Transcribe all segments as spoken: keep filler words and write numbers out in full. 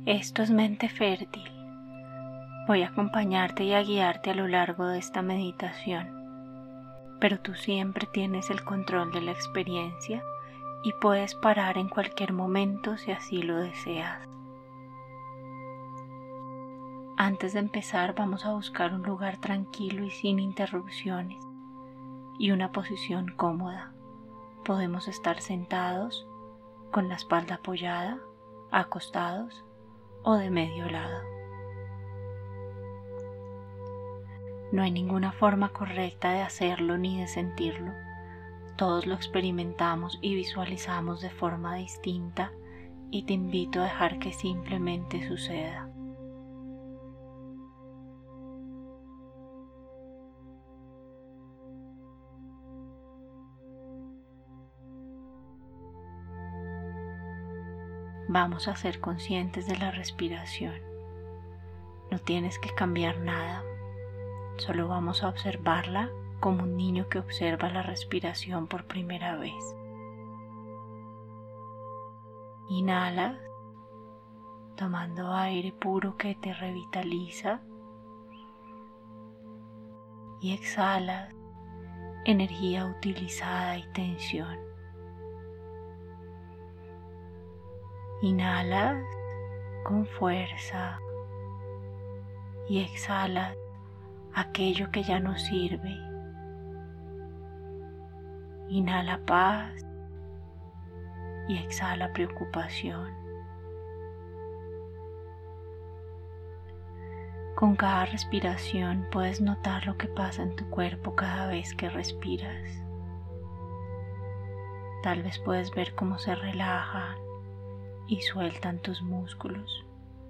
Esto es Mente Fértil. Voy a acompañarte y a guiarte a lo largo de esta meditación, pero tú siempre tienes el control de la experiencia y puedes parar en cualquier momento si así lo deseas. Antes de empezar, vamos a buscar un lugar tranquilo y sin interrupciones y una posición cómoda. Podemos estar sentados, con la espalda apoyada, acostados o de medio lado. No hay ninguna forma correcta de hacerlo ni de sentirlo. Todos lo experimentamos y visualizamos de forma distinta y te invito a dejar que simplemente suceda. Vamos a ser conscientes de la respiración. No tienes que cambiar nada, solo vamos a observarla como un niño que observa la respiración por primera vez. Inhalas, tomando aire puro que te revitaliza, y exhalas energía utilizada y tensión. Inhalas con fuerza y exhalas aquello que ya no sirve. Inhala paz y exhala preocupación. Con cada respiración puedes notar lo que pasa en tu cuerpo cada vez que respiras. Tal vez puedes ver cómo se relajan y sueltan tus músculos.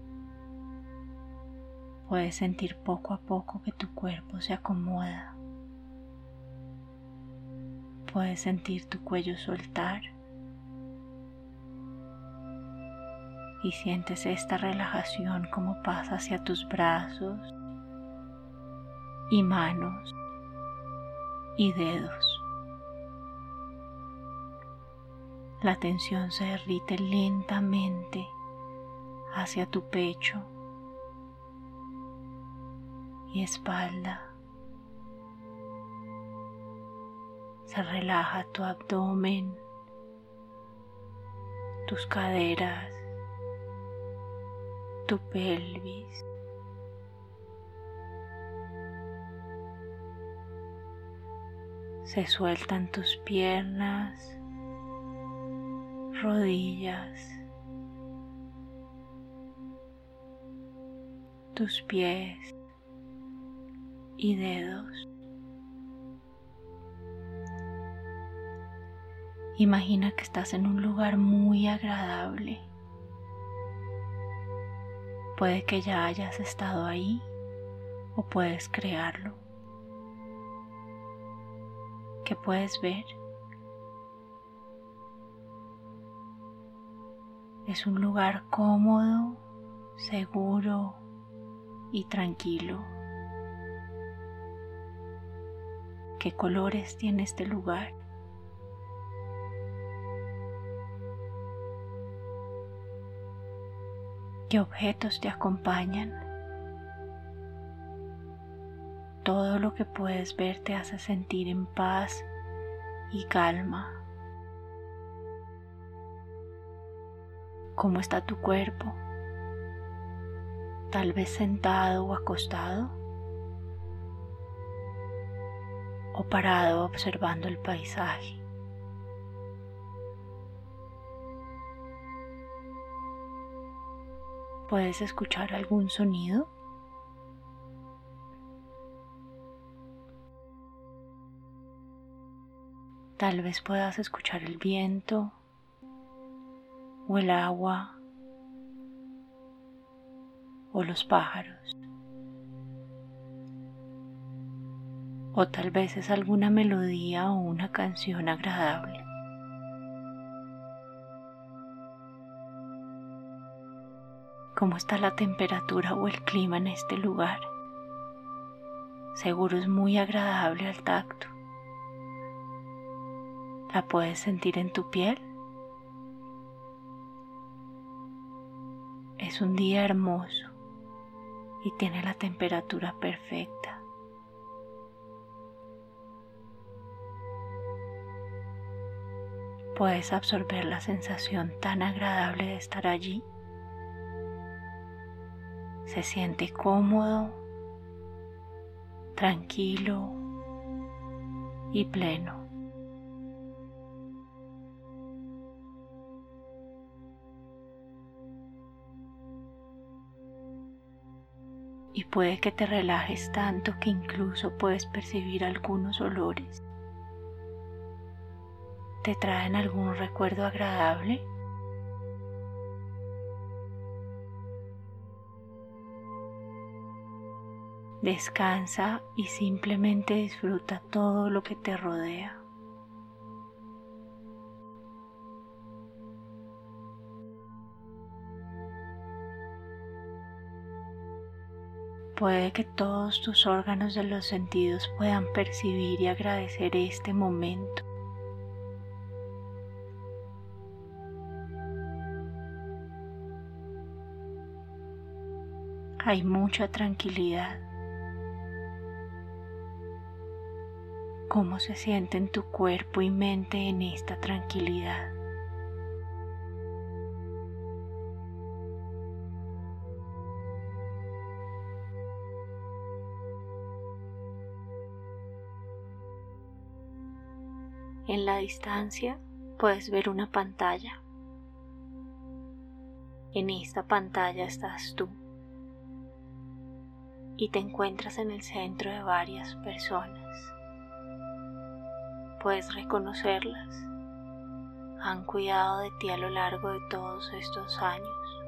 Puedes sentir poco a poco que tu cuerpo se acomoda. Puedes sentir tu cuello soltar y sientes esta relajación como pasa hacia tus brazos y manos y dedos. La tensión se derrite lentamente hacia tu pecho y espalda. Se relaja tu abdomen, tus caderas, tu pelvis. Se sueltan tus piernas, rodillas, tus pies y dedos. Imagina que estás en un lugar muy agradable. Puede que ya hayas estado ahí o puedes crearlo. ¿Qué puedes ver? Es un lugar cómodo, seguro y tranquilo. ¿Qué colores tiene este lugar? ¿Qué objetos te acompañan? Todo lo que puedes ver te hace sentir en paz y calma. ¿Cómo está tu cuerpo? Tal vez sentado o acostado, o parado observando el paisaje. ¿Puedes escuchar algún sonido? Tal vez puedas escuchar el viento o el agua o los pájaros. O tal vez es alguna melodía o una canción agradable. ¿Cómo está la temperatura o el clima en este lugar? Seguro es muy agradable al tacto. ¿La puedes sentir en tu piel? Es Es un día hermoso y tiene la temperatura perfecta. Puedes absorber la sensación tan agradable de estar allí. Se siente cómodo, tranquilo y pleno. Y puede que te relajes tanto que incluso puedes percibir algunos olores. ¿Te traen algún recuerdo agradable? Descansa y simplemente disfruta todo lo que te rodea. Puede que todos tus órganos de los sentidos puedan percibir y agradecer este momento. Hay mucha tranquilidad. ¿Cómo se sienten tu cuerpo y mente en esta tranquilidad? En la distancia puedes ver una pantalla. En esta pantalla estás tú y te encuentras en el centro de varias personas. Puedes reconocerlas. Han cuidado de ti a lo largo de todos estos años.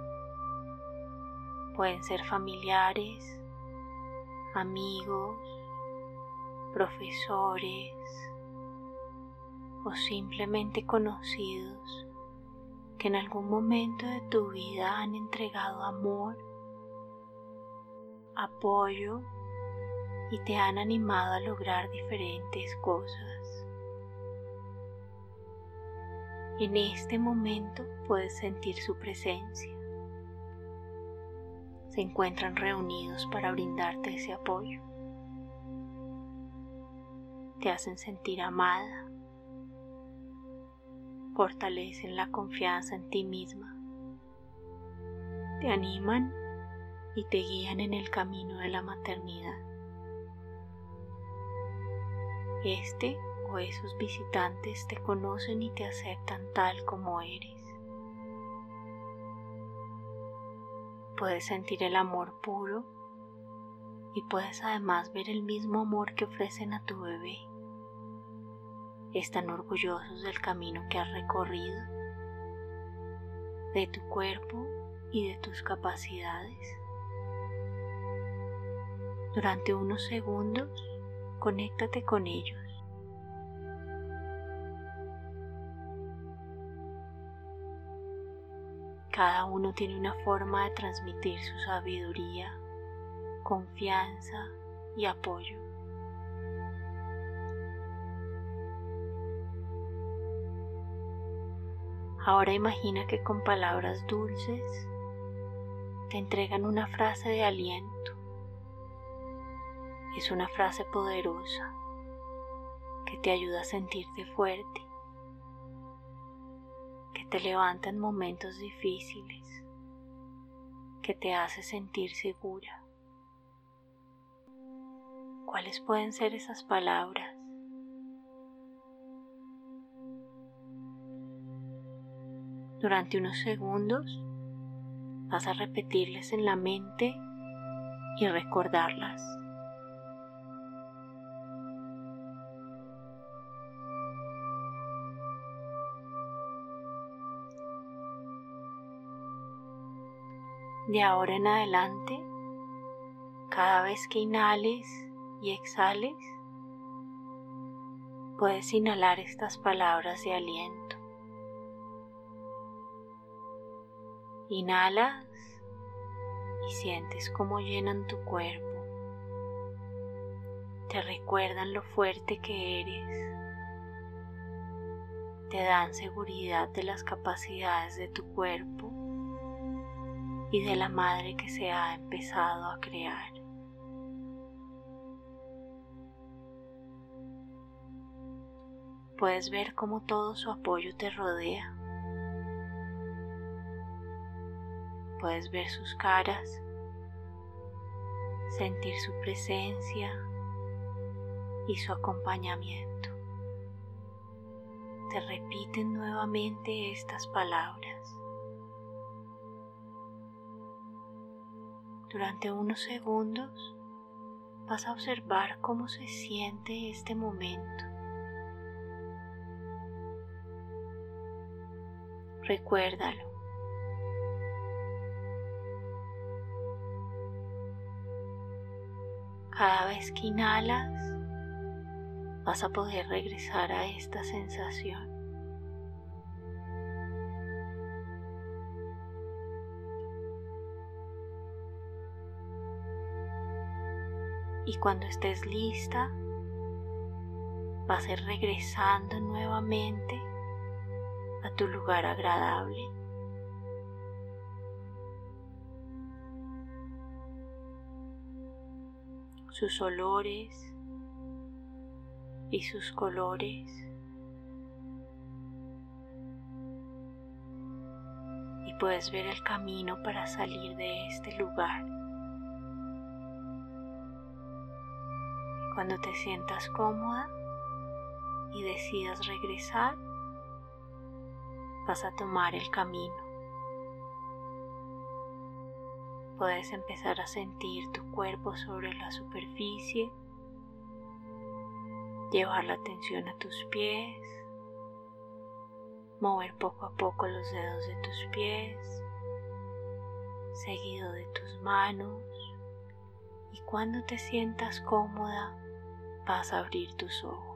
Pueden ser familiares, amigos, profesores o simplemente conocidos que en algún momento de tu vida han entregado amor, apoyo y te han animado a lograr diferentes cosas. En este momento puedes sentir su presencia. Se encuentran reunidos para brindarte ese apoyo. Te hacen sentir amada. Fortalecen la confianza en ti misma. Te animan y te guían en el camino de la maternidad. Este o esos visitantes te conocen y te aceptan tal como eres. Puedes sentir el amor puro y puedes además ver el mismo amor que ofrecen a tu bebé. Están orgullosos del camino que has recorrido, de tu cuerpo y de tus capacidades. Durante unos segundos, conéctate con ellos. Cada uno tiene una forma de transmitir su sabiduría, confianza y apoyo. Ahora imagina que con palabras dulces te entregan una frase de aliento. Es una frase poderosa que te ayuda a sentirte fuerte, que te levanta en momentos difíciles, que te hace sentir segura. ¿Cuáles pueden ser esas palabras? Durante unos segundos vas a repetirles en la mente y recordarlas. De ahora en adelante, cada vez que inhales y exhales, puedes inhalar estas palabras de aliento. Inhalas y sientes cómo llenan tu cuerpo. Te recuerdan lo fuerte que eres. Te dan seguridad de las capacidades de tu cuerpo y de la madre que se ha empezado a crear. Puedes ver cómo todo su apoyo te rodea. Puedes ver sus caras, sentir su presencia y su acompañamiento. Te repiten nuevamente estas palabras. Durante unos segundos vas a observar cómo se siente este momento. Recuérdalo. Cada vez que inhalas, vas a poder regresar a esta sensación. Y cuando estés lista, vas a ir regresando nuevamente a tu lugar agradable. Sus olores y sus colores y puedes ver el camino para salir de este lugar. Cuando te sientas cómoda y decidas regresar, vas a tomar el camino. Puedes empezar a sentir tu cuerpo sobre la superficie, llevar la atención a tus pies, mover poco a poco los dedos de tus pies, seguido de tus manos, y cuando te sientas cómoda, vas a abrir tus ojos.